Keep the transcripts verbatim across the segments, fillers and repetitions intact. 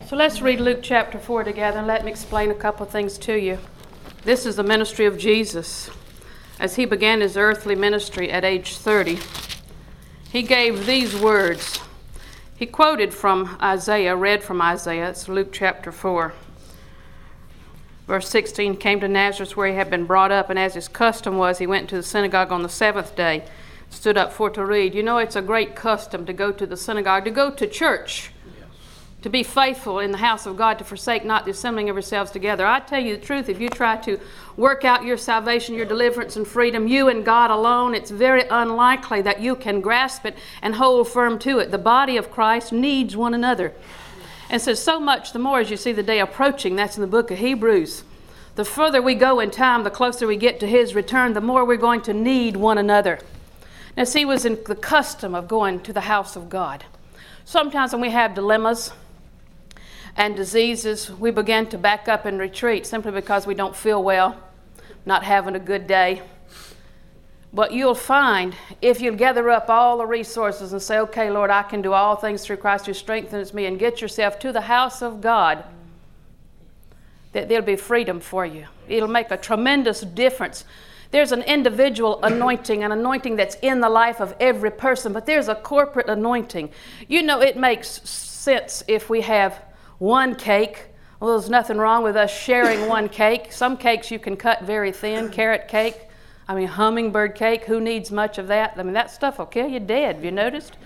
So let's read Luke chapter four together and let me explain a couple of things to you. This is the ministry of Jesus. As he began his earthly ministry at age thirty, he gave these words. He quoted from Isaiah, read from Isaiah. It's Luke chapter four. Verse sixteen, came to Nazareth where he had been brought up, and as his custom was, he went to the synagogue on the seventh day, stood up for to read. You know, it's a great custom to go to the synagogue, to go to church, yes. To be faithful in the house of God, to forsake not the assembling of yourselves together. I tell you the truth, if you try to work out your salvation, your deliverance and freedom, you and God alone, it's very unlikely that you can grasp it and hold firm to it. The body of Christ needs one another. And so, so much the more as you see the day approaching, that's in the book of Hebrews. The further we go in time, the closer we get to his return, the more we're going to need one another. Now, see, he was in the custom of going to the house of God. Sometimes when we have dilemmas and diseases, we begin to back up and retreat simply because we don't feel well, not having a good day. But you'll find, if you gather up all the resources and say, okay, Lord, I can do all things through Christ who strengthens me, and get yourself to the house of God, that there'll be freedom for you. It'll make a tremendous difference. There's an individual anointing, an anointing that's in the life of every person, but there's a corporate anointing. You know, it makes sense if we have one cake. Well, there's nothing wrong with us sharing one cake. Some cakes you can cut very thin, carrot cake. I mean, hummingbird cake, who needs much of that? I mean, that stuff will kill you dead. Have you noticed?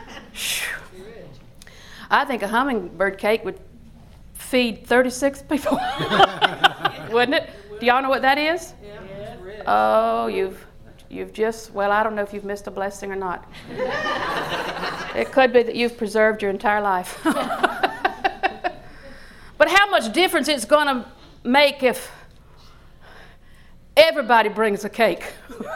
I think a hummingbird cake would feed thirty-six people. Wouldn't it? Do y'all know what that is? Yeah. Oh, you've you've just, well, I don't know if you've missed a blessing or not. It could be that you've preserved your entire life. But how much difference it's going to make if everybody brings a cake.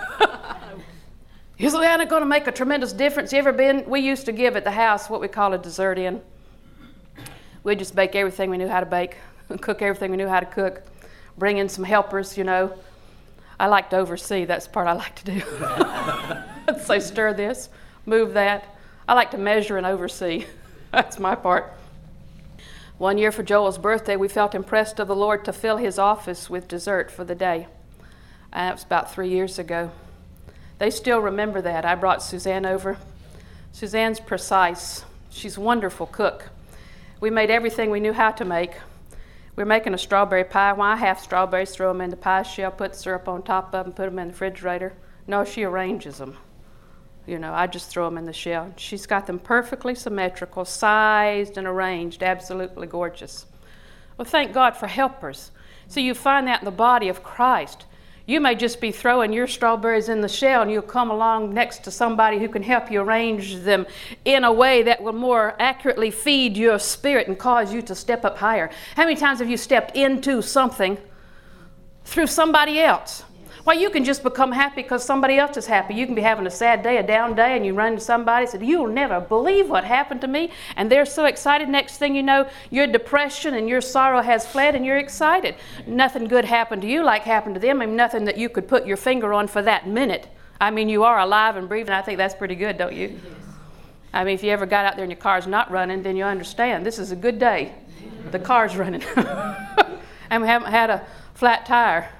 Isn't that going to make a tremendous difference? You ever been? We used to give at the house what we call a dessert in. We'd just bake everything we knew how to bake, cook everything we knew how to cook, bring in some helpers, you know. I like to oversee. That's the part I like to do. So stir this, move that. I like to measure and oversee. That's my part. One year for Joel's birthday, we felt impressed of the Lord to fill his office with dessert for the day. And that was about three years ago. They still remember that. I brought Suzanne over. Suzanne's precise. She's a wonderful cook. We made everything we knew how to make. We're making a strawberry pie. Why half strawberries, throw them in the pie shell, put syrup on top of them, put them in the refrigerator. No, she arranges them. You know, I just throw them in the shell. She's got them perfectly symmetrical, sized and arranged, absolutely gorgeous. Well, thank God for helpers. So you find that in the body of Christ. You may just be throwing your strawberries in the shell, and you'll come along next to somebody who can help you arrange them in a way that will more accurately feed your spirit and cause you to step up higher. How many times have you stepped into something through somebody else? Why, you can just become happy because somebody else is happy. You can be having a sad day, a down day, and you run to somebody and say, you'll never believe what happened to me. And they're so excited. Next thing you know, your depression and your sorrow has fled and you're excited. Nothing good happened to you like happened to them. I mean, nothing that you could put your finger on for that minute. I mean, you are alive and breathing. I think that's pretty good, don't you? I mean, if you ever got out there and your car's not running, then you understand. This is a good day. The car's running. And we haven't had a flat tire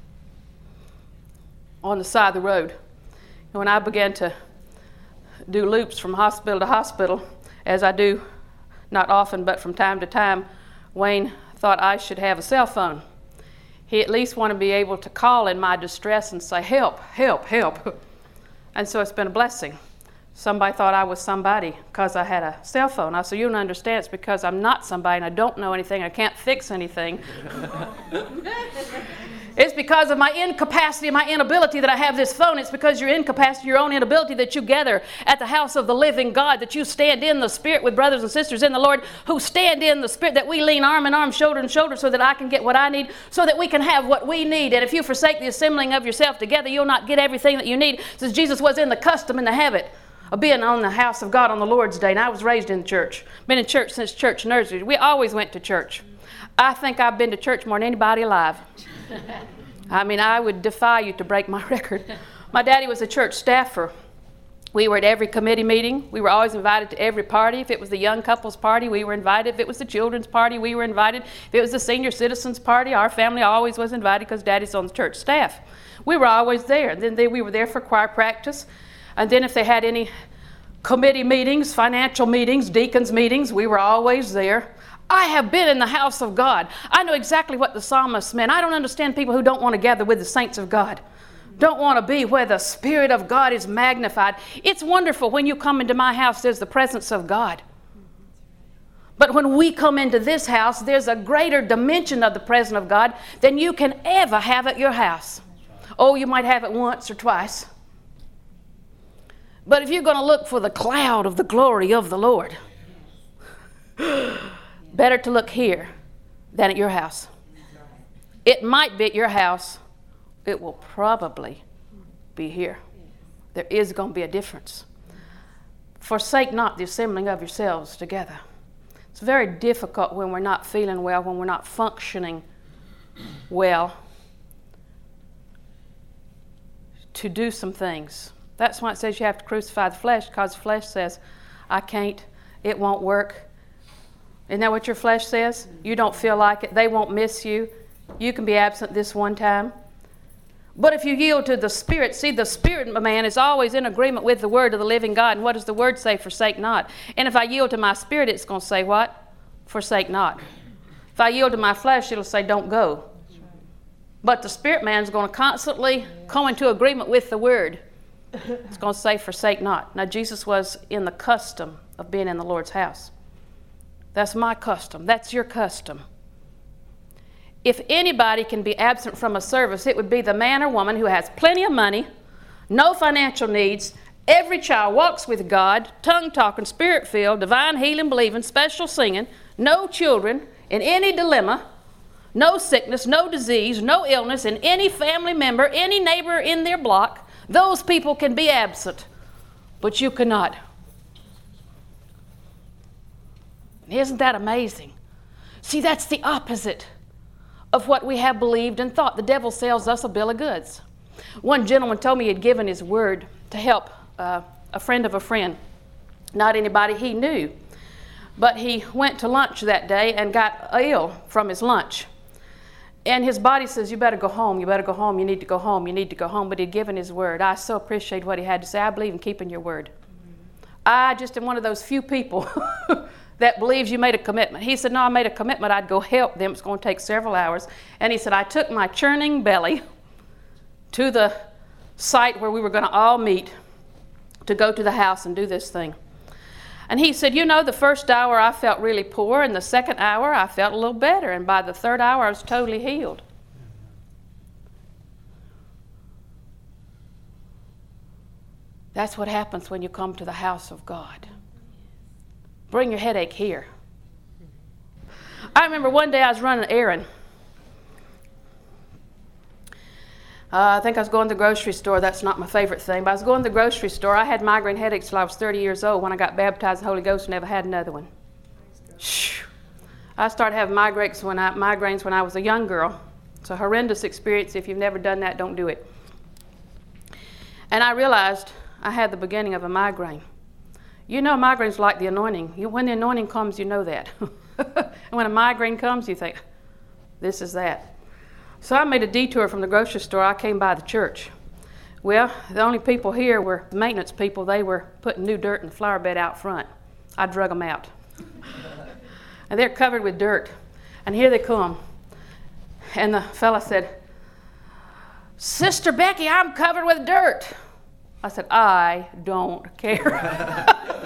on the side of the road. And when I began to do loops from hospital to hospital, as I do not often but from time to time, Wayne thought I should have a cell phone. He at least wanted to be able to call in my distress and say, help, help, help. And so it's been a blessing. Somebody thought I was somebody because I had a cell phone. I said, you don't understand, it's because I'm not somebody and I don't know anything, I can't fix anything. It's because of my incapacity and my inability that I have this phone. It's because your incapacity, your own inability that you gather at the house of the living God, that you stand in the Spirit with brothers and sisters in the Lord who stand in the Spirit, that we lean arm in arm, shoulder to shoulder so that I can get what I need, so that we can have what we need. And if you forsake the assembling of yourself together, you'll not get everything that you need. Since Jesus was in the custom and the habit of being on the house of God on the Lord's Day. And I was raised in church. Been in church since church nursery. We always went to church. I think I've been to church more than anybody alive. I mean, I would defy you to break my record. My daddy was a church staffer. We were at every committee meeting. We were always invited to every party. If it was the young couples party, we were invited. If it was the children's party, we were invited. If it was the senior citizens party, our family always was invited because Daddy's on the church staff. We were always there. Then they, we were there for choir practice. And then if they had any committee meetings, financial meetings, deacons meetings, we were always there. I have been in the house of God. I know exactly what the psalmist meant. I don't understand people who don't want to gather with the saints of God. Don't want to be where the Spirit of God is magnified. It's wonderful when you come into my house, there's the presence of God. But when we come into this house, there's a greater dimension of the presence of God than you can ever have at your house. Oh, you might have it once or twice. But if you're going to look for the cloud of the glory of the Lord, better to look here than at your house. It might be at your house. It will probably be here. There is going to be a difference. Forsake not the assembling of yourselves together. It's very difficult when we're not feeling well, when we're not functioning well, to do some things. That's why it says you have to crucify the flesh, because the flesh says, I can't, it won't work. Isn't that what your flesh says? You don't feel like it. They won't miss you. You can be absent this one time. But if you yield to the Spirit, see, the Spirit man is always in agreement with the Word of the living God. And what does the Word say? Forsake not. And if I yield to my spirit, it's going to say what? Forsake not. If I yield to my flesh, it'll say don't go. But the Spirit man is going to constantly come into agreement with the Word. It's going to say forsake not. Now, Jesus was in the custom of being in the Lord's house. That's my custom. That's your custom. If anybody can be absent from a service, it would be the man or woman who has plenty of money, no financial needs, every child walks with God, tongue-talking, spirit-filled, divine healing, believing, special singing, no children in any dilemma, no sickness, no disease, no illness in any family member, any neighbor in their block. Those people can be absent, but you cannot. Isn't that amazing? See, that's the opposite of what we have believed and thought. The devil sells us a bill of goods. One gentleman told me he had given his word to help uh, a friend of a friend, not anybody he knew. But he went to lunch that day and got ill from his lunch. And his body says, you better go home, you better go home, you need to go home, you need to go home. But he'd given his word. I so appreciate what he had to say. I believe in keeping your word. I just am one of those few people that believes you made a commitment. He said, no, I made a commitment. I'd go help them. It's going to take several hours. And he said, I took my churning belly to the site where we were going to all meet to go to the house and do this thing. And he said, you know, the first hour I felt really poor, and the second hour I felt a little better, and by the third hour I was totally healed. That's what happens when you come to the house of God. Bring your headache here. I remember one day I was running an errand. Uh, I think I was going to the grocery store. That's not my favorite thing, but I was going to the grocery store. I had migraine headaches till I was thirty years old. When I got baptized in the Holy Ghost, never had another one. I started having migraines when I, migraines when I was a young girl. It's a horrendous experience. If you've never done that, don't do it. And I realized I had the beginning of a migraine. You know, migraine's like the anointing. You, when the anointing comes, you know that. And when a migraine comes, you think, this is that. So I made a detour from the grocery store. I came by the church. Well, the only people here were the maintenance people. They were putting new dirt in the flower bed out front. I drug them out. And they're covered with dirt. And here they come. And the fella said, Sister Becky, I'm covered with dirt. I said, I don't care.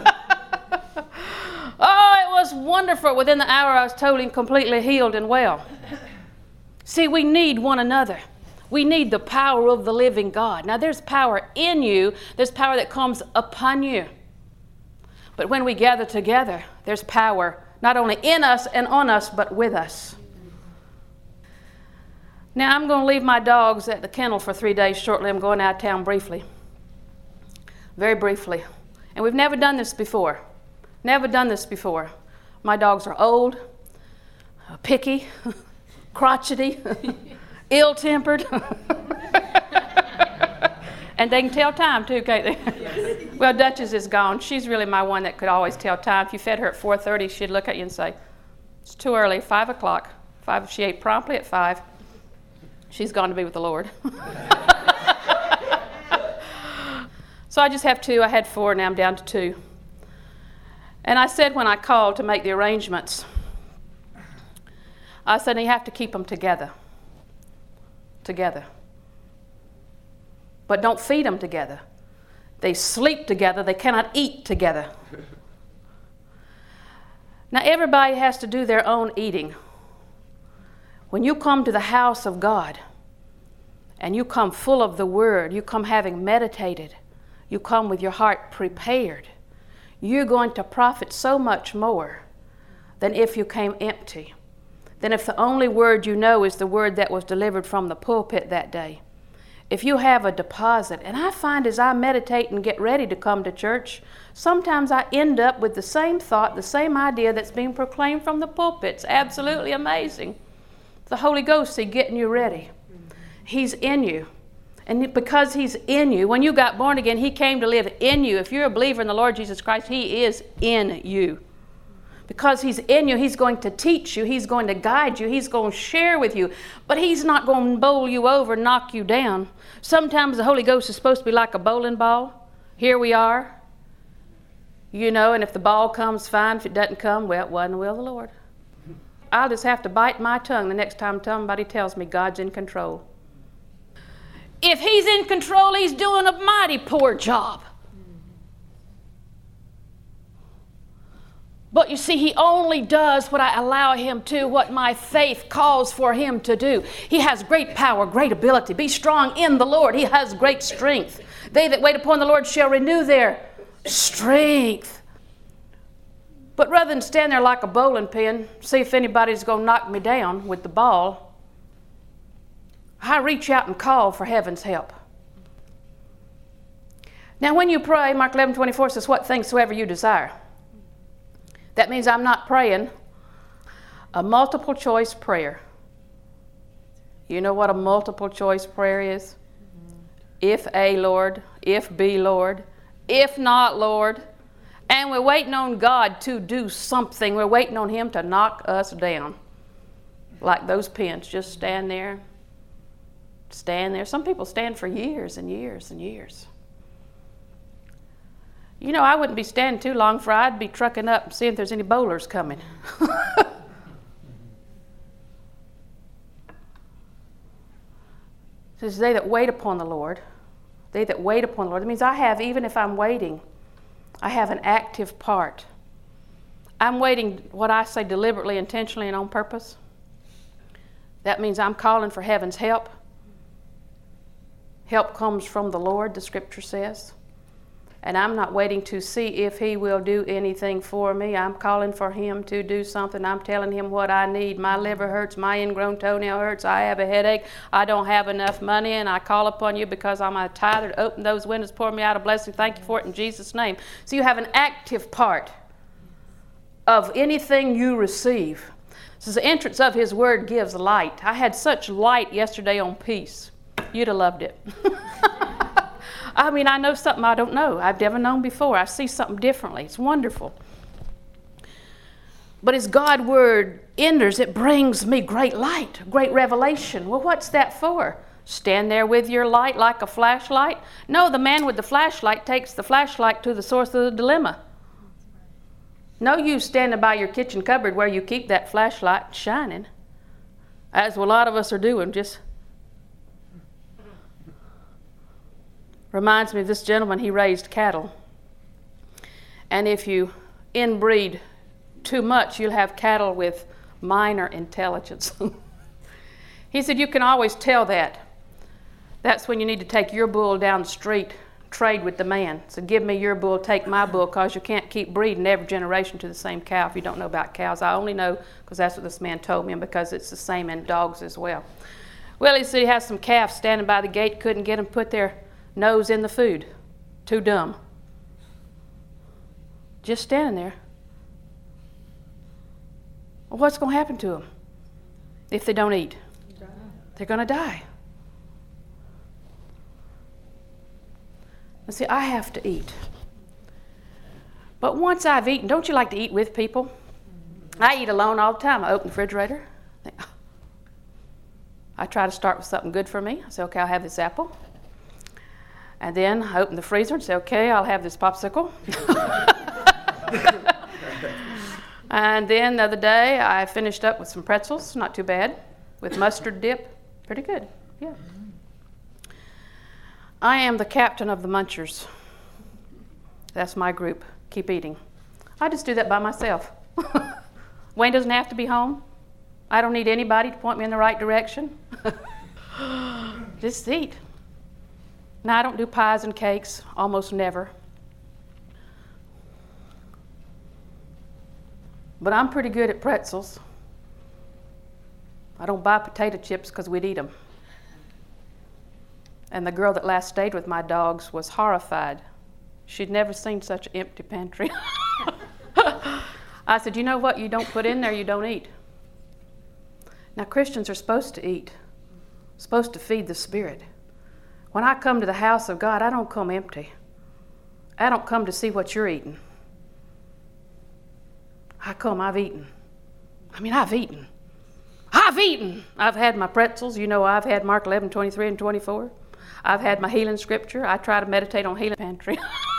Oh, it was wonderful. Within the hour, I was totally and completely healed and well. See, we need one another. We need the power of the living God. Now, there's power in you. There's power that comes upon you. But when we gather together, there's power not only in us and on us, but with us. Now, I'm going to leave my dogs at the kennel for three days shortly. I'm going out of town briefly. Very briefly. And we've never done this before. Never done this before. My dogs are old, picky, crotchety, ill-tempered. And they can tell time too, can't they? Yes. Well, Duchess is gone. She's really my one that could always tell time. If you fed her at four thirty, she'd look at you and say, it's too early, five o'clock. Five, she ate promptly at five. She's gone to be with the Lord. So I just have two. I had four, now I'm down to two. And I said when I called to make the arrangements, I said you have to keep them together. Together. But don't feed them together. They sleep together. They cannot eat together. Now everybody has to do their own eating. When you come to the house of God and you come full of the Word, you come having meditated, you come with your heart prepared, you're going to profit so much more than if you came empty, than if the only word you know is the word that was delivered from the pulpit that day. If you have a deposit, and I find as I meditate and get ready to come to church, sometimes I end up with the same thought, the same idea that's being proclaimed from the pulpit. It's absolutely amazing. The Holy Ghost is getting you ready. He's in you. And because He's in you, when you got born again, He came to live in you. If you're a believer in the Lord Jesus Christ, He is in you. Because He's in you, He's going to teach you. He's going to guide you. He's going to share with you. But He's not going to bowl you over, knock you down. Sometimes the Holy Ghost is supposed to be like a bowling ball. Here we are. You know, and if the ball comes, fine. If it doesn't come, well, it wasn't the will of the Lord. I'll just have to bite my tongue the next time somebody tells me God's in control. If He's in control, He's doing a mighty poor job. But you see, He only does what I allow Him to, what my faith calls for Him to do. He has great power, great ability. Be strong in the Lord. He has great strength. They that wait upon the Lord shall renew their strength. But rather than stand there like a bowling pin, see if anybody's going to knock me down with the ball, I reach out and call for heaven's help. Now when you pray, Mark eleven twenty-four says, what things soever you desire. That means I'm not praying a multiple choice prayer. You know what a multiple choice prayer is? Mm-hmm. If A, Lord. If B, Lord. If not, Lord. And we're waiting on God to do something. We're waiting on Him to knock us down. Like those pins, just stand there. Stand there. Some people stand for years and years and years. You know, I wouldn't be standing too long, for I'd be trucking up and seeing if there's any bowlers coming. It says, they that wait upon the Lord, they that wait upon the Lord. That means I have, even if I'm waiting, I have an active part. I'm waiting, what I say, deliberately, intentionally, and on purpose. That means I'm calling for heaven's help. Help comes from the Lord, the Scripture says. And I'm not waiting to see if He will do anything for me. I'm calling for Him to do something. I'm telling Him what I need. My liver hurts. My ingrown toenail hurts. I have a headache. I don't have enough money. And I call upon You because I'm a tither to open those windows, pour me out a blessing. Thank You for it in Jesus' name. So you have an active part of anything you receive. It says the entrance of His Word gives light. I had such light yesterday on peace. You'd have loved it. I mean, I know something I don't know. I've never known before. I see something differently. It's wonderful. But as God's Word enters, it brings me great light, great revelation. Well, what's that for? Stand there with your light like a flashlight? No, the man with the flashlight takes the flashlight to the source of the dilemma. No use standing by your kitchen cupboard where you keep that flashlight shining, as a lot of us are doing, just... Reminds me of this gentleman, he raised cattle. And if you inbreed too much, you'll have cattle with minor intelligence. He said, you can always tell that. That's when you need to take your bull down the street, trade with the man. So give me your bull, take my bull, because you can't keep breeding every generation to the same cow if you don't know about cows. I only know because that's what this man told me, and because it's the same in dogs as well. Well, he said he has some calves standing by the gate, couldn't get them put their nose in the food. Too dumb. Just standing there. Well, what's going to happen to them if they don't eat? They're going to die. And see, I have to eat. But once I've eaten, don't you like to eat with people? I eat alone all the time. I open the refrigerator. I, think, I try to start with something good for me. I say, okay, I'll have this apple. And then I open the freezer and say, okay, I'll have this popsicle. And then the other day, I finished up with some pretzels, not too bad, with mustard dip. Pretty good, yeah. I am the captain of the munchers. That's my group. Keep eating. I just do that by myself. Wayne doesn't have to be home. I don't need anybody to point me in the right direction. Just eat. Now, I don't do pies and cakes, almost never. But I'm pretty good at pretzels. I don't buy potato chips because we'd eat them. And the girl that last stayed with my dogs was horrified. She'd never seen such an empty pantry. I said, you know what you don't put in there, you don't eat. Now, Christians are supposed to eat, supposed to feed the Spirit. When I come to the house of God, I don't come empty. I don't come to see what you're eating. I come, I've eaten. I mean, I've eaten. I've eaten. I've had my pretzels. You know, I've had Mark eleven, twenty-three and twenty-four. I've had my healing scripture. I try to meditate on healing pantry.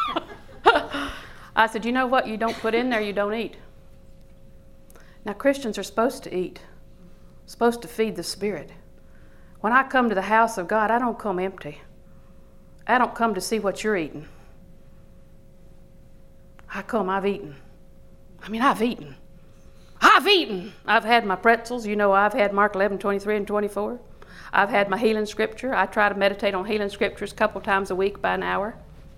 I said, you know what you don't put in there, you don't eat. Now, Christians are supposed to eat, supposed to feed the Spirit. When I come to the house of God, I don't come empty. I don't come to see what you're eating. I come, I've eaten. I mean, I've eaten. I've eaten. I've had my pretzels. You know, I've had Mark eleven, twenty-three and twenty-four. I've had my healing scripture. I try to meditate on healing scriptures a couple times a week by an hour.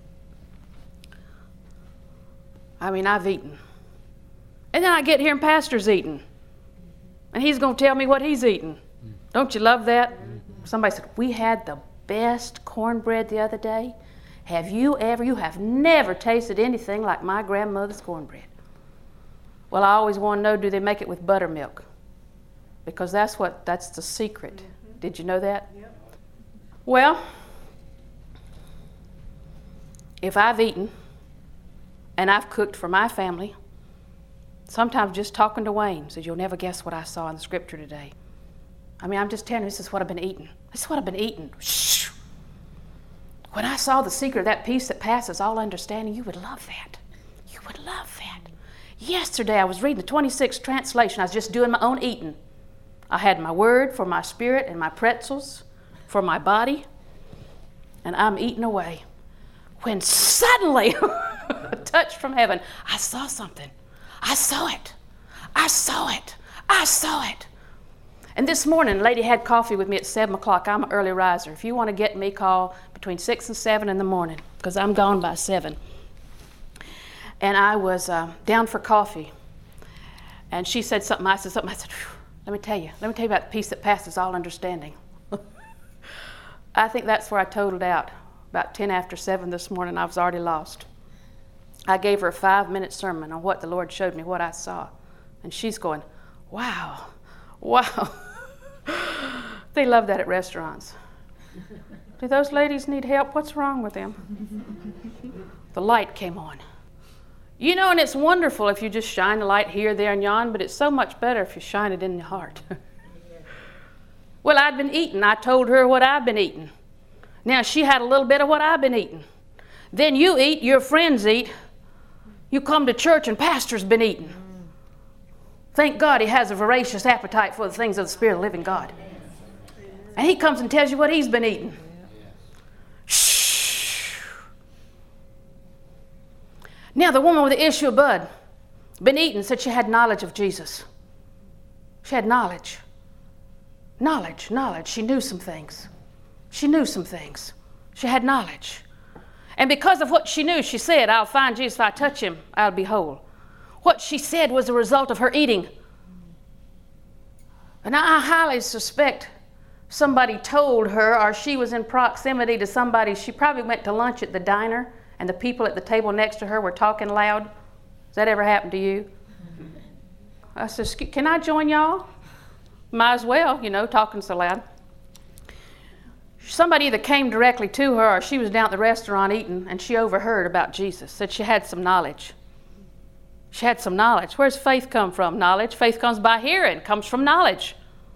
I mean, I've eaten. And then I get here and Pastor's eating. And he's going to tell me what he's eating. Don't you love that? Somebody said, we had the best cornbread the other day. Have you ever, you have never tasted anything like my grandmother's cornbread. Well, I always want to know, do they make it with buttermilk? Because that's what, that's the secret. Mm-hmm. Did you know that? Yep. Well, if I've eaten and I've cooked for my family, sometimes just talking to Wayne says, you'll never guess what I saw in the scripture today. I mean, I'm just telling you, this is what I've been eating. This is what I've been eating. Shh. When I saw the secret of that peace that passes all understanding, you would love that. You would love that. Yesterday I was reading the twenty-sixth translation. I was just doing my own eating. I had my word for my spirit and my pretzels for my body, and I'm eating away. When suddenly, a touch from heaven, I saw something. I saw it. I saw it. I saw it. And this morning, a lady had coffee with me at seven o'clock. I'm an early riser. If you want to get me, call between six and seven in the morning, because I'm gone by seven. And I was uh, down for coffee. And she said something, I said something. I said, let me tell you, let me tell you about the peace that passes all understanding. I think that's where I totaled out. About ten after seven this morning, I was already lost. I gave her a five-minute sermon on what the Lord showed me, what I saw. And she's going, wow, wow. They love that at restaurants. Do those ladies need help? What's wrong with them? The light came on. You know, and it's wonderful if you just shine the light here, there, and yon, but it's so much better if you shine it in the heart. Well, I'd been eating. I told her what I've been eating. Now, she had a little bit of what I've been eating. Then you eat, your friends eat. You come to church and pastor's been eating. Thank God he has a voracious appetite for the things of the Spirit of the living God. And he comes and tells you what he's been eating. Now, the woman with the issue of blood, been eating, said she had knowledge of Jesus. She had knowledge. Knowledge, knowledge. She knew some things. She knew some things. She had knowledge. And because of what she knew, she said, I'll find Jesus. If I touch him, I'll be whole. What she said was a result of her eating. And I highly suspect somebody told her, or she was in proximity to somebody. She probably went to lunch at the diner, and the people at the table next to her were talking loud. Has that ever happened to you? I said, can I join y'all? Might as well, you know, talking so loud. Somebody either came directly to her or she was down at the restaurant eating and she overheard about Jesus, said she had some knowledge. She had some knowledge. Where's faith come from? Knowledge. Faith comes by hearing, comes from knowledge.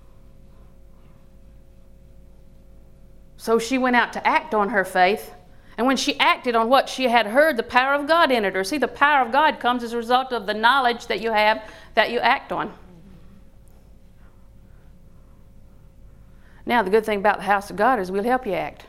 So she went out to act on her faith. And when she acted on what she had heard, the power of God entered her. See, the power of God comes as a result of the knowledge that you have that you act on. Now, the good thing about the house of God is we'll help you act.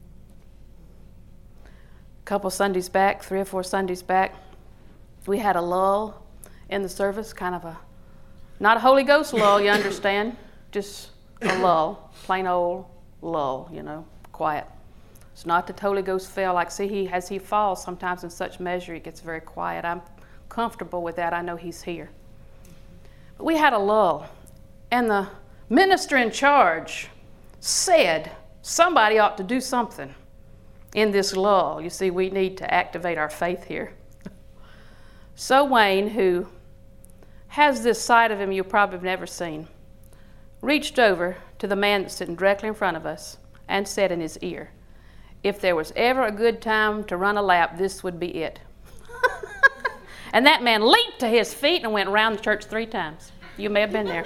A couple Sundays back, three or four Sundays back, we had a lull in the service, kind of a, not a Holy Ghost lull, you understand, just a lull, plain old lull, you know, quiet. It's not that the Holy Ghost fell like, see, he, as he falls, sometimes in such measure, he gets very quiet. I'm comfortable with that. I know he's here. But we had a lull, and the minister in charge said somebody ought to do something in this lull. You see, we need to activate our faith here. So Wayne, who has this side of him you probably have never seen, reached over to the man that's sitting directly in front of us and said in his ear, if there was ever a good time to run a lap, this would be it. And that man leaped to his feet and went around the church three times. You may have been there.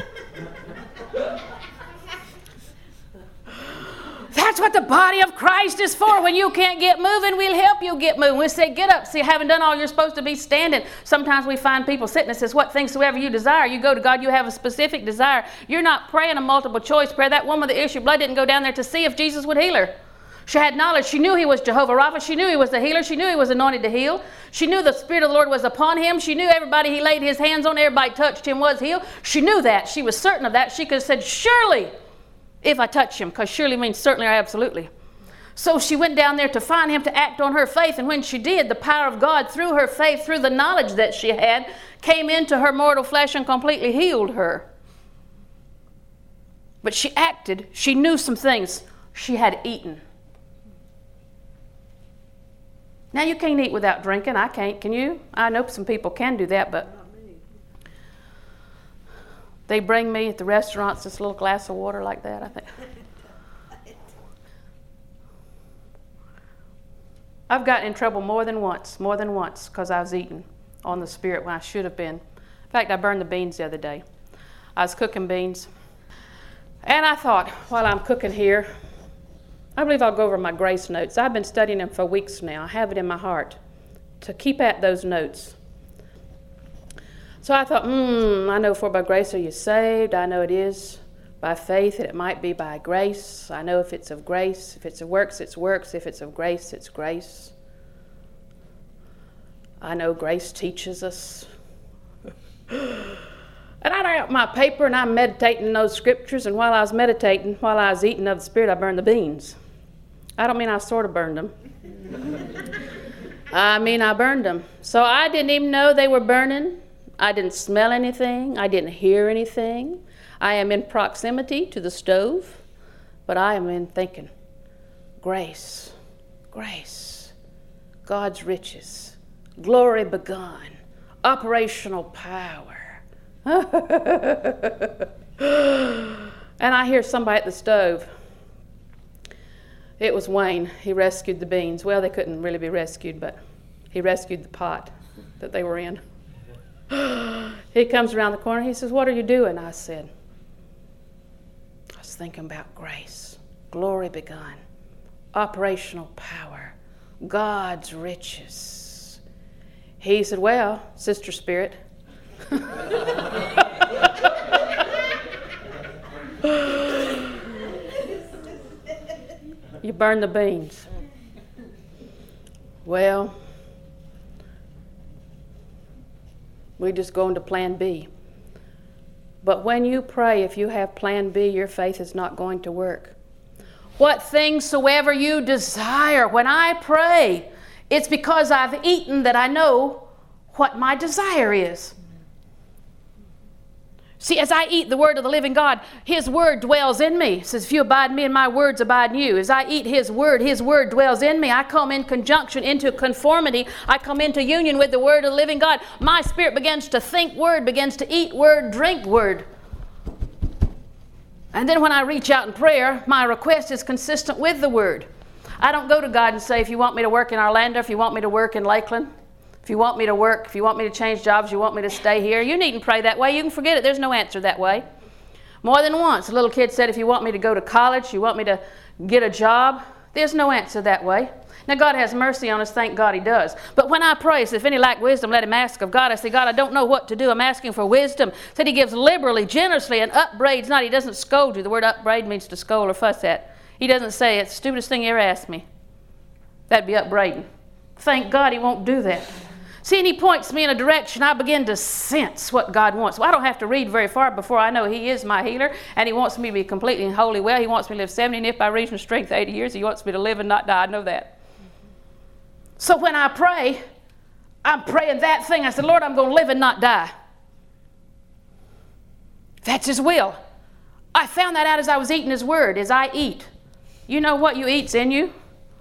That's what the body of Christ is for. When you can't get moving, we'll help you get moving. We'll say, get up. See, you haven't done all you're supposed to be standing. Sometimes we find people sitting and says, what things soever you desire. You go to God, you have a specific desire. You're not praying a multiple choice prayer. That woman with the issue of blood didn't go down there to see if Jesus would heal her. She had knowledge. She knew he was Jehovah Rapha. She knew he was the healer. She knew he was anointed to heal. She knew the Spirit of the Lord was upon him. She knew everybody he laid his hands on, everybody touched him was healed. She knew that. She was certain of that. She could have said, surely, if I touch him, because surely means certainly or absolutely. So she went down there to find him to act on her faith, and when she did, the power of God through her faith, through the knowledge that she had, came into her mortal flesh and completely healed her. But she acted. She knew some things. She had eaten. Now, you can't eat without drinking. I can't. Can you? I know some people can do that, but they bring me at the restaurants this little glass of water like that, I think. I've gotten in trouble more than once, more than once, because I was eating on the Spirit when I should have been. In fact, I burned the beans the other day. I was cooking beans, and I thought, while I'm cooking here, I believe I'll go over my grace notes. I've been studying them for weeks now. I have it in my heart to keep at those notes. So I thought, hmm, I know for by grace are you saved. I know it is by faith, and it might be by grace. I know if it's of grace. If it's of works, it's works. If it's of grace, it's grace. I know grace teaches us. And I got my paper, and I'm meditating those scriptures, and while I was meditating, while I was eating of the Spirit, I burned the beans. I don't mean I sort of burned them. I mean I burned them. So I didn't even know they were burning. I didn't smell anything. I didn't hear anything. I am in proximity to the stove, but I am in thinking, grace, grace, God's riches, glory begun, operational power. And I hear somebody at the stove. It was Wayne. He rescued the beans. Well, they couldn't really be rescued, but he rescued the pot that they were in. He comes around the corner. He says, what are you doing? I said, I was thinking about grace, glory begun, operational power, God's riches. He said, well, Sister Spirit, you burn the beans. Well, we just go into plan B. But when you pray, if you have plan B, your faith is not going to work. What things soever you desire, when I pray, it's because I've eaten that I know what my desire is. See, as I eat the word of the living God, his word dwells in me. It says, if you abide in me and my words abide in you. As I eat his word, his word dwells in me. I come in conjunction, into conformity. I come into union with the word of the living God. My spirit begins to think word, begins to eat word, drink word. And then when I reach out in prayer, my request is consistent with the Word. I don't go to God and say, if you want me to work in Orlando, if you want me to work in Lakeland, if you want me to work, if you want me to change jobs, you want me to stay here. You needn't pray that way. You can forget it. There's no answer that way. More than once, a little kid said, if you want me to go to college, you want me to get a job, there's no answer that way. Now, God has mercy on us. Thank God he does. But when I pray, so if any lack wisdom, let him ask of God. I say, God, I don't know what to do. I'm asking for wisdom. Said he gives liberally, generously, and upbraids not. He doesn't scold you. The word upbraid means to scold or fuss at. He doesn't say, it's the stupidest thing you ever asked me. That'd be upbraiding. Thank God he won't do that. See, and he points me in a direction. I begin to sense what God wants. Well, I don't have to read very far before I know he is my healer, and he wants me to be completely and wholly well. He wants me to live seventy, and if by reason of strength, eighty years. He wants me to live and not die. I know that. So when I pray, I'm praying that thing. I said, Lord, I'm going to live and not die. That's his will. I found that out as I was eating his word, as I eat. You know what you eat's in you?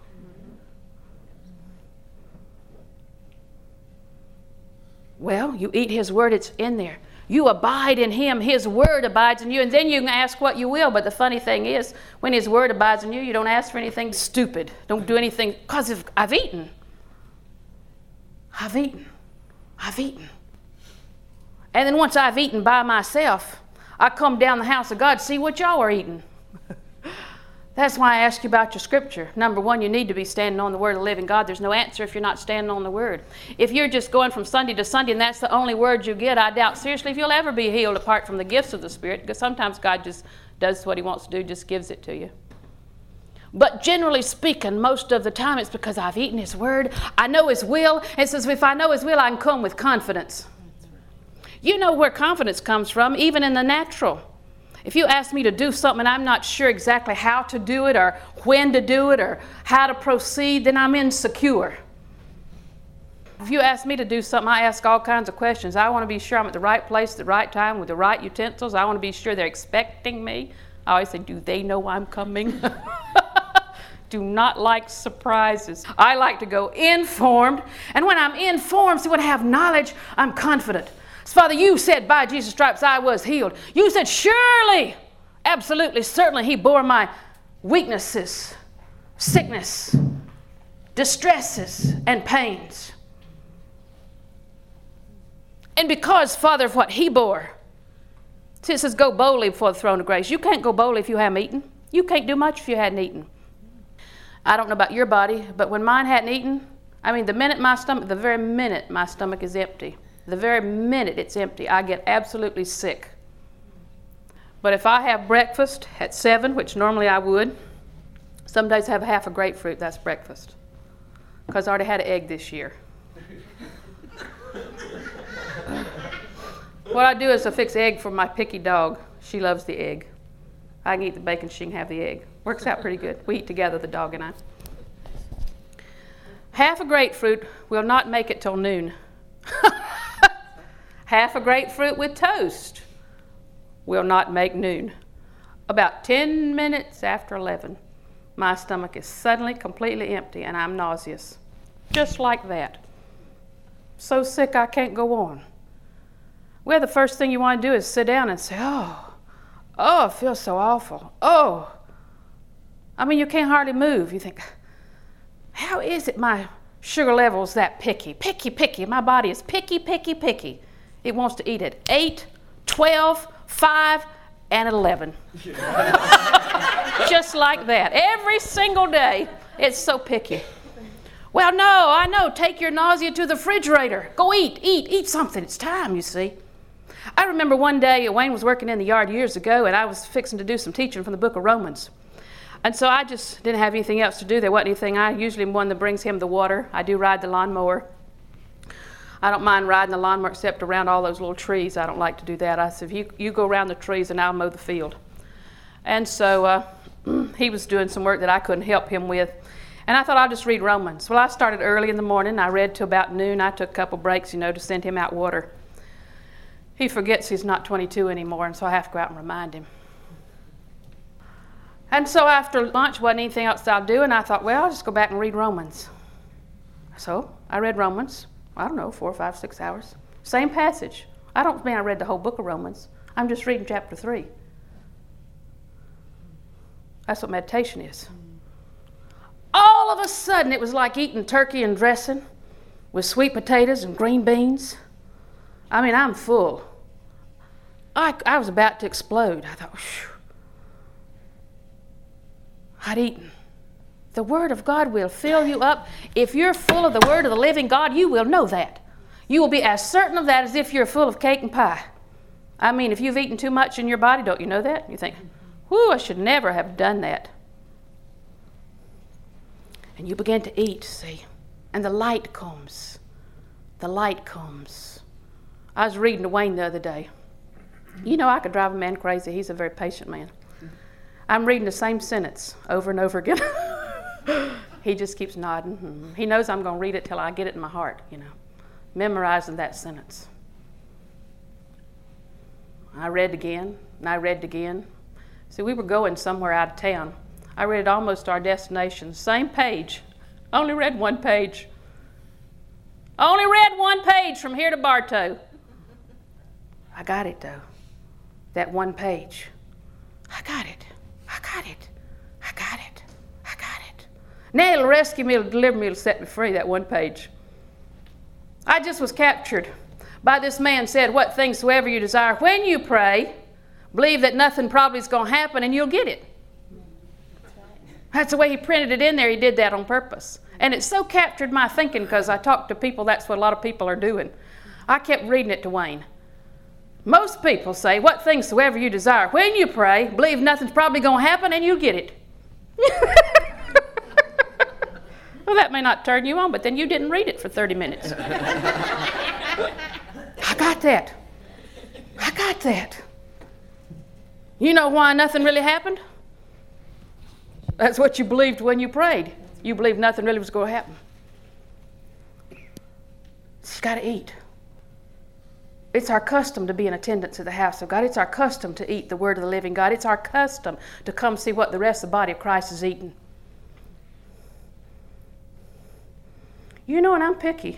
Well, you eat his word, it's in there. You abide in him, his word abides in you, and then you can ask what you will. But the funny thing is, when his word abides in you, you don't ask for anything stupid. Don't do anything, because I've eaten. I've eaten. I've eaten. And then once I've eaten by myself, I come down the house of God, see what y'all are eating. That's why I ask you about your scripture. Number one, you need to be standing on the word of the living God. There's no answer if you're not standing on the word. If you're just going from Sunday to Sunday and that's the only word you get, I doubt seriously if you'll ever be healed apart from the gifts of the Spirit, because sometimes God just does what he wants to do, just gives it to you. But generally speaking, most of the time it's because I've eaten his word. I know his will. It says if I know his will, I can come with confidence. You know where confidence comes from, even in the natural. If you ask me to do something and I'm not sure exactly how to do it or when to do it or how to proceed, then I'm insecure. If you ask me to do something, I ask all kinds of questions. I want to be sure I'm at the right place at the right time with the right utensils. I want to be sure they're expecting me. I always say, do they know I'm coming? Do not like surprises. I like to go informed. And when I'm informed, see, when I have knowledge, I'm confident. So, Father, you said by Jesus' stripes I was healed. You said surely, absolutely, certainly he bore my weaknesses, sickness, distresses, and pains. And because, Father, of what he bore, see, it says go boldly before the throne of grace. You can't go boldly if you haven't eaten. You can't do much if you hadn't eaten. I don't know about your body, but when mine hadn't eaten, I mean, the minute my stomach, the very minute my stomach is empty, the very minute it's empty, I get absolutely sick. But if I have breakfast at seven, which normally I would, some days I have half a grapefruit, that's breakfast. Because I already had an egg this year. What I do is I fix egg for my picky dog. She loves the egg. I can eat the bacon, she can have the egg. Works out pretty good. We eat together, the dog and I. Half a grapefruit will not make it till noon. Half a grapefruit with toast will not make noon. About ten minutes after eleven, my stomach is suddenly completely empty and I'm nauseous. Just like that. So sick I can't go on. Well, the first thing you want to do is sit down and say, oh, oh, it feels so awful. Oh. I mean, you can't hardly move. You think, how is it my sugar level's that picky? Picky, picky. My body is picky, picky, picky. It wants to eat at eight, twelve, five, and eleven. Just like that. Every single day. It's so picky. Well, no, I know. Take your nausea to the refrigerator. Go eat, eat, eat something. It's time, you see. I remember one day Wayne was working in the yard years ago, and I was fixing to do some teaching from the book of Romans. And so I just didn't have anything else to do. There wasn't anything. I usually am one that brings him the water. I do ride the lawnmower. I don't mind riding the lawnmower except around all those little trees. I don't like to do that. I said, you, you go around the trees and I'll mow the field. And so uh, he was doing some work that I couldn't help him with. And I thought I'll just read Romans. Well, I started early in the morning. I read till about noon. I took a couple breaks, you know, to send him out water. He forgets he's not twenty-two anymore, and so I have to go out and remind him. And so after lunch, wasn't anything else I'll do, and I thought, well, I'll just go back and read Romans. So I read Romans, I don't know, four, five, six hours. Same passage. I don't mean I read the whole book of Romans. I'm just reading chapter three. That's what meditation is. All of a sudden, it was like eating turkey and dressing with sweet potatoes and green beans. I mean, I'm full. I, I was about to explode. I thought, whew. I'd eaten. The Word of God will fill you up. If you're full of the Word of the living God, you will know that. You will be as certain of that as if you're full of cake and pie. I mean, if you've eaten too much in your body, don't you know that? You think, whew, I should never have done that. And you begin to eat, see, and the light comes. The light comes. I was reading to Wayne the other day. You know, I could drive a man crazy. He's a very patient man. I'm reading the same sentence over and over again. He just keeps nodding. Mm-hmm. He knows I'm going to read it till I get it in my heart, you know, memorizing that sentence. I read again, and I read again. See, we were going somewhere out of town. I read almost our destination. Same page. Only read one page. Only read one page from here to Bartow. I got it, though. That one page. I got it. I got it. I got it. I got it. Now it'll rescue me, it'll deliver me, it'll set me free, that one page. I just was captured by this man said, what things soever you desire, when you pray, believe that nothing probably is going to happen and you'll get it. That's the way he printed it in there. He did that on purpose. And it so captured my thinking because I talked to people, that's what a lot of people are doing. I kept reading it to Wayne. Most people say, what things soever you desire, when you pray, believe nothing's probably going to happen and you'll get it. Well, that may not turn you on, but then you didn't read it for thirty minutes. I got that. I got that. You know why nothing really happened? That's what you believed when you prayed. You believed nothing really was going to happen. You got to eat. It's our custom to be in attendance at the house of God. It's our custom to eat the Word of the living God. It's our custom to come see what the rest of the body of Christ is eating. You know, and I'm picky.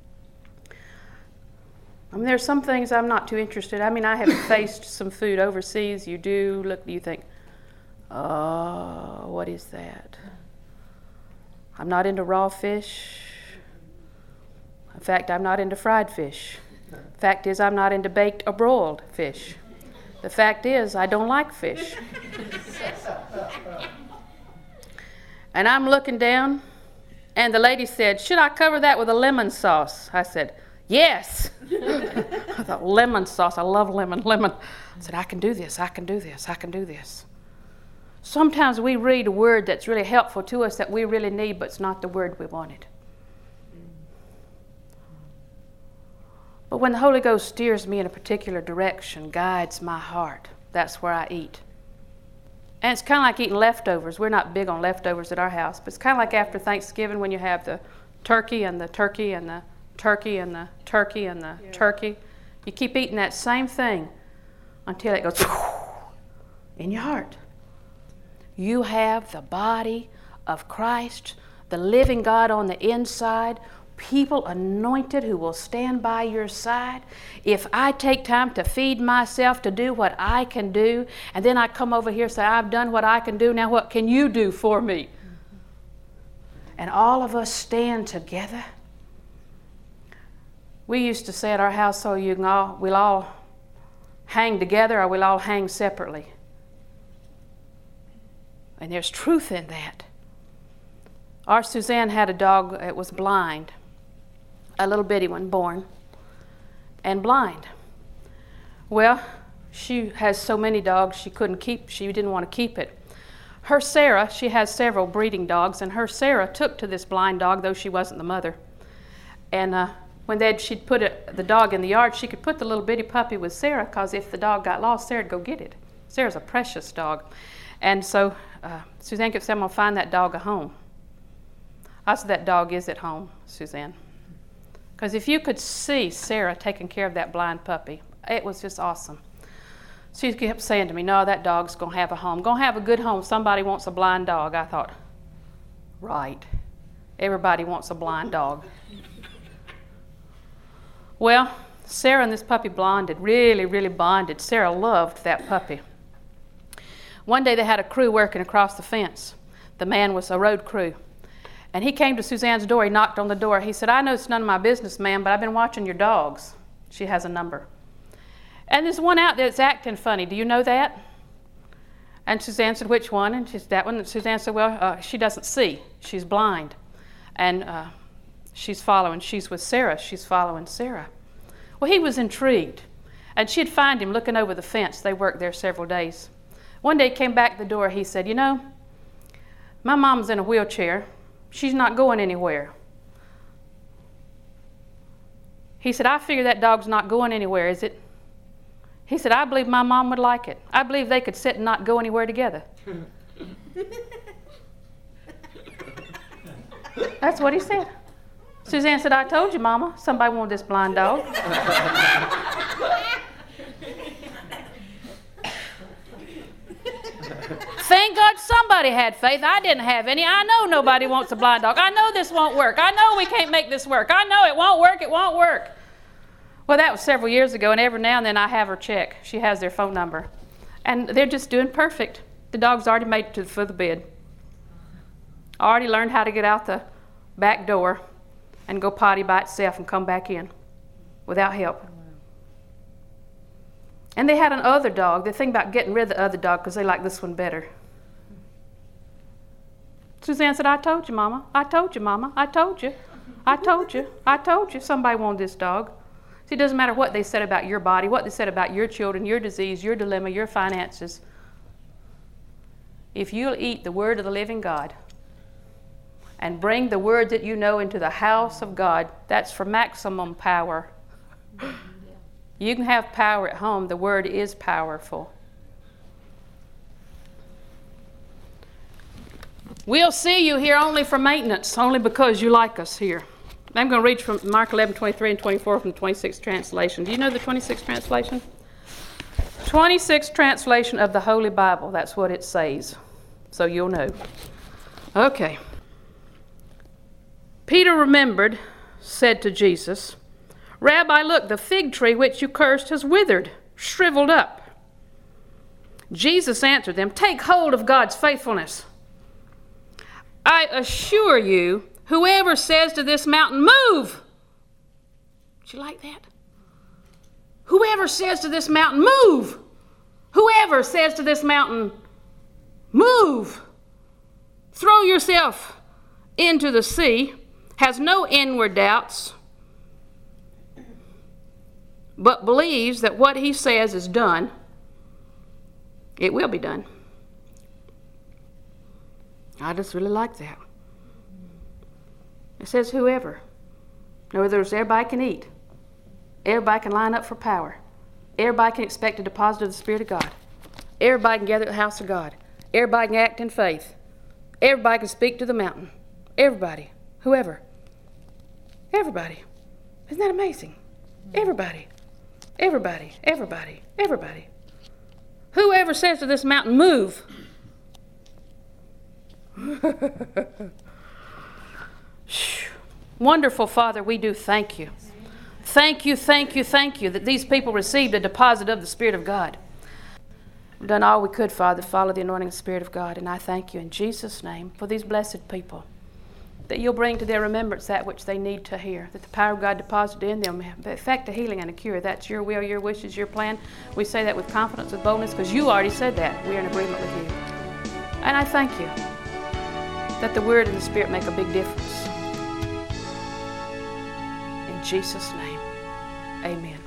I mean, there's some things I'm not too interested in. I mean, I have faced some food overseas. You do look, you think, oh, what is that? I'm not into raw fish. In fact, I'm not into fried fish. Fact is, I'm not into baked or broiled fish. The fact is, I don't like fish. And I'm looking down, and the lady said, should I cover that with a lemon sauce? I said, yes. I thought, lemon sauce, I love lemon, lemon. I said, I can do this, I can do this, I can do this. Sometimes we read a word that's really helpful to us that we really need, but it's not the word we wanted. But when the Holy Ghost steers me in a particular direction, guides my heart, that's where I eat. And it's kind of like eating leftovers. We're not big on leftovers at our house, but it's kind of like after Thanksgiving when you have the turkey and the turkey and the turkey and the turkey and the yeah. turkey. You keep eating that same thing until it goes in your heart. You have the body of Christ, the living God on the inside, people anointed who will stand by your side. If I take time to feed myself to do what I can do, and then I come over here and say, I've done what I can do, now what can you do for me? Mm-hmm. And all of us stand together. We used to say at our house, so you can all, we'll all hang together or we'll all hang separately. And there's truth in that. Our Suzanne had a dog that was blind, a little bitty one born, and blind. Well, she has so many dogs she couldn't keep, she didn't want to keep it. Her Sarah, she has several breeding dogs, and her Sarah took to this blind dog, though she wasn't the mother. And uh, when they'd, she'd put it, the dog in the yard, she could put the little bitty puppy with Sarah, because if the dog got lost, Sarah'd go get it. Sarah's a precious dog. And so uh, Suzanne kept saying, I'm going to find that dog a home. I said, that dog is at home, Suzanne. Because if you could see Sarah taking care of that blind puppy, it was just awesome. She kept saying to me, no, that dog's going to have a home. Going to have a good home. Somebody wants a blind dog. I thought, right. Everybody wants a blind dog. Well, Sarah and this puppy bonded, really, really bonded. Sarah loved that puppy. One day they had a crew working across the fence. The man was a road crew. And he came to Suzanne's door. He knocked on the door. He said, I know it's none of my business, ma'am, but I've been watching your dogs. She has a number. And there's one out there that's acting funny. Do you know that? And Suzanne said, which one? And she said, that one. And Suzanne said, well, uh, she doesn't see. She's blind. And uh, she's following. She's with Sarah. She's following Sarah. Well, he was intrigued. And she'd find him looking over the fence. They worked there several days. One day he came back to the door. He said, you know, my mom's in a wheelchair. She's not going anywhere. He said, I figure that dog's not going anywhere, is it? He said, I believe my mom would like it. I believe they could sit and not go anywhere together. That's what he said. Suzanne said, I told you, Mama, somebody wanted this blind dog. Thank God somebody had faith. I didn't have any. I know nobody wants a blind dog. I know this won't work. I know we can't make this work. I know it won't work. It won't work. Well, that was several years ago, and every now and then I have her check. She has their phone number. And they're just doing perfect. The dog's already made it to the foot of the bed. Already learned how to get out the back door and go potty by itself and come back in without help. And they had an other dog. They think about getting rid of the other dog because they like this one better. Suzanne said, I told you, Mama. I told you, Mama. I told you. I told you. I told you somebody wanted this dog. See, it doesn't matter what they said about your body, what they said about your children, your disease, your dilemma, your finances. If you'll eat the word of the living God and bring the word that you know into the house of God, that's for maximum power. You can have power at home. The word is powerful. We'll see you here only for maintenance, only because you like us here. I'm going to read from Mark eleven, twenty-three and twenty-four from the twenty-sixth translation. Do you know the twenty-sixth translation? twenty-sixth translation of the Holy Bible. That's what it says. So you'll know. Okay. Peter remembered, said to Jesus, Rabbi, look, the fig tree which you cursed has withered, shriveled up. Jesus answered them, take hold of God's faithfulness. I assure you, whoever says to this mountain, move. Did you like that? Whoever says to this mountain, move. Whoever says to this mountain, move. Throw yourself into the sea, has no inward doubts, but believes that what he says is done, it will be done. I just really like that. It says whoever. In other words, everybody can eat. Everybody can line up for power. Everybody can expect a deposit of the Spirit of God. Everybody can gather at the house of God. Everybody can act in faith. Everybody can speak to the mountain. Everybody. Whoever. Everybody. Isn't that amazing? Everybody. Everybody. Everybody. Everybody. Whoever says to this mountain, move. Wonderful Father, we do thank you. Thank you, thank you, thank you that these people received a deposit of the Spirit of God. We've done all we could, Father, to follow the anointing of the Spirit of God, and I thank you in Jesus' name for these blessed people, that you'll bring to their remembrance that which they need to hear, that the power of God deposited in them effect a healing and a cure. That's your will, your wishes, your plan. We say that with confidence, with boldness, because you already said that. We're in agreement with you. And I thank you that the Word and the Spirit make a big difference. In Jesus' name, amen.